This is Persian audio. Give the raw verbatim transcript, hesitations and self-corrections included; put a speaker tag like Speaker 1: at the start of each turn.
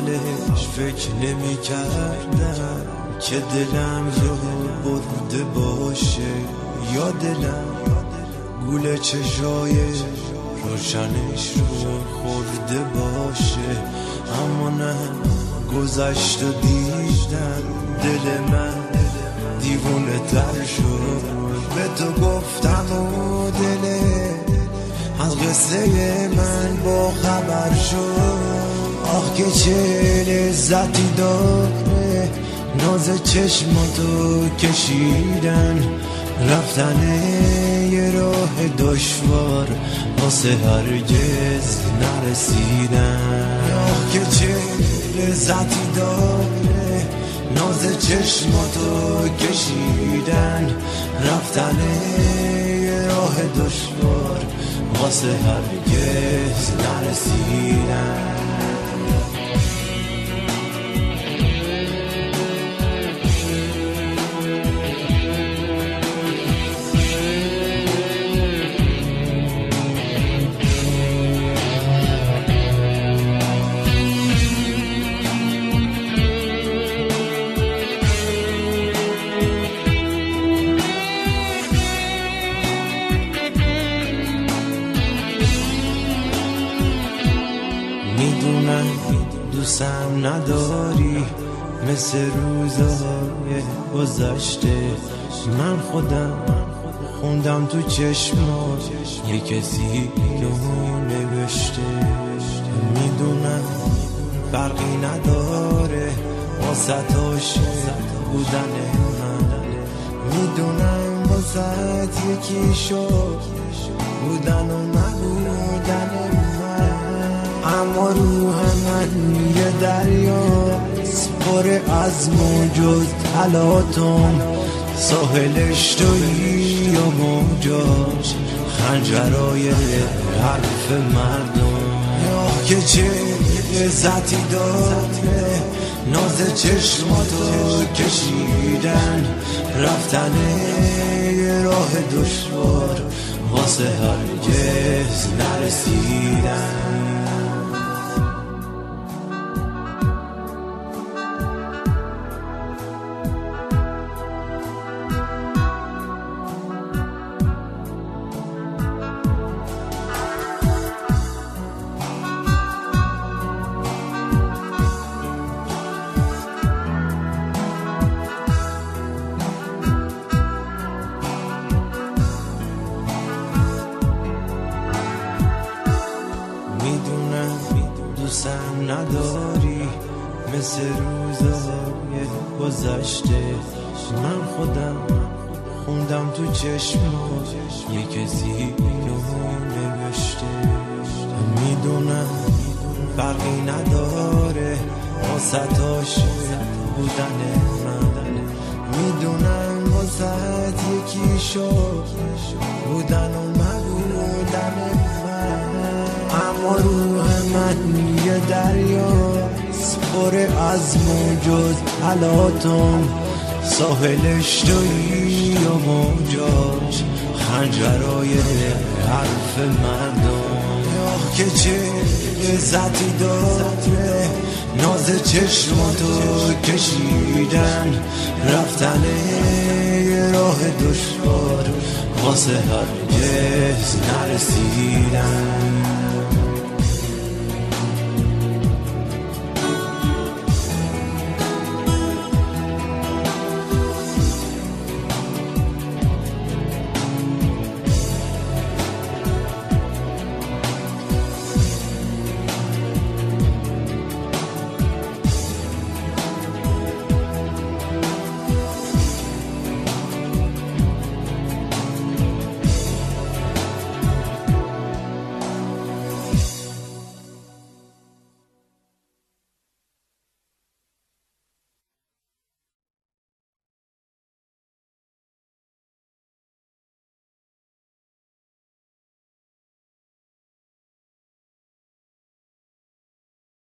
Speaker 1: اولش فکر نمی کردم که دلم رو برده باشه، یا دلم گول چشای روشنش رو خورده باشه. اما نه، گذشت و دیدم دل من دیوونه تر شد. به تو گفتم و دل از قصه من با خبر شد. آخ که چه لذتی داره ناز چشماتو کشیدن، رفتن یه راه دشوار واسه هرگز نرسیدن. آخ که چه لذتی داره ناز چشماتو کشیدن، رفتن یه راه دشوار واسه هرگز نرسیدن. میدونم دوستم نداری مثل روزهای گذشته. من خودم خوندم تو چشمات یه کسی رو نوشته. میدونم فرقی نداره واسه عاشق بودن من، میدونم واسه یکی شد بودن و نبودن من. اما روح من یه دریاست پر از موجود تلاطم، ساحلش تویی و موجاش خنجرای حرف مردم. یا که چه لذتی داره ناز چشماتو کشیدن، رفتن یه راه دشوار واسه هرگز نرسیدن. میدونم دوستم نداری مثل روزهای گذشته. من خودم خوندم تو چشمات یه کسی رو نوشته. میدونم فرقی نداره واسه عاشق بودن من، میدونم واسه یکی شد بودن و نبودن من. اما روح من یه دریاست پر از موجود تلاطم، ساحلش تویی و موجاش خنجرای حرف مردم. آخ که چه لذتی داره ناز چشماتو کشیدن، رفتن یه راه دشوار واسه هرگز نرسیدن.